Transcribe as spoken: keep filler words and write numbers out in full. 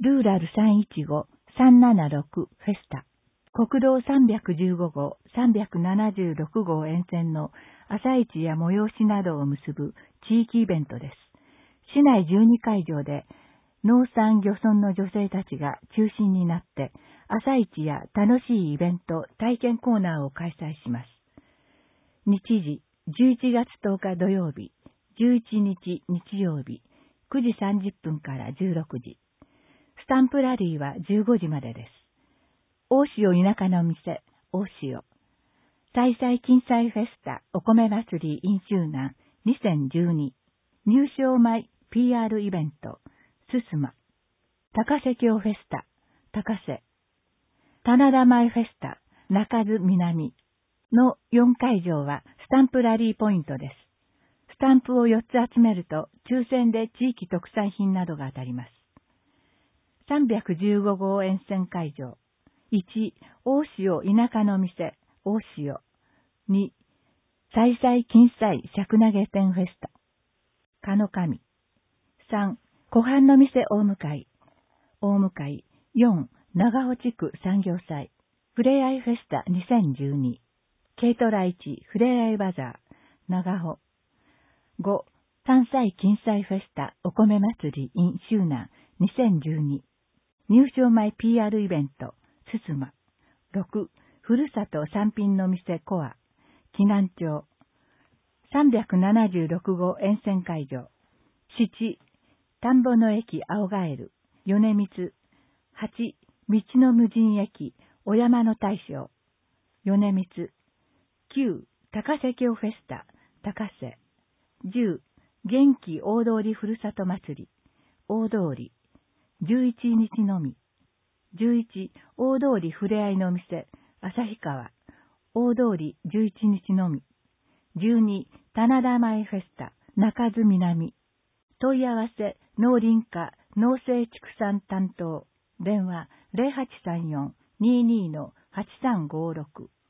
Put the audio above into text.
ルーラルさんいちごさんななろくフェスタ。国道さんびゃくじゅうごごう、さんびゃくななじゅうろくごう沿線の朝市や催しなどを結ぶ地域イベントです。市内じゅうにかいじょうで農産漁村の女性たちが中心になって朝市や楽しいイベント、体験コーナーを開催します。日時じゅういちがつとおか土曜日、じゅういちにち日曜日、くじさんじゅっぷんからじゅうろくじ。スタンプラリーはじゅうごじまでです。大塩田舎の店、大塩。彩彩金彩フェスタお米祭り in 周南にせんじゅうに。入賞米 ピーアール イベント、すすま。高瀬峡フェスタ、高瀬。棚田米フェスタ、中津南のよんかいじょうはスタンプラリーポイントです。スタンプをよっつ集めると抽選で地域特産品などが当たります。さんびゃくじゅうごごう沿線会場。いち、大塩田舎の店、大塩。に、彩彩金彩尺投げ店フェスタ、かの神。さん、湖畔の店大向かい、大向かい。よん、長尾地区産業祭、ふれあいフェスタにせんじゅうに。軽トラいち、ふれあいバザー、長尾。ご、山菜金彩フェスタお米祭り in 周南にせんじゅうに。入賞米 ピーアール イベント、すすま。ろく、ふるさと産品の店コア、紀南町。さんびゃくななじゅうろくごう沿線会場。なな、田んぼの駅青ガエル、米光。はち、道の無人駅、お山の大将、米光。きゅう、高瀬峡フェスタ、高瀬。じゅう、元気大通りふるさと祭り、大通り。じゅういちにちのみ。じゅういち、大通りふれあいの店、旭川、大通りじゅういちにちのみ。じゅうに、棚田米フェスタ、中津南。問い合わせ、農林課、農政畜産担当、電話 ゼロはちさんよん にーにー はちさんごろく。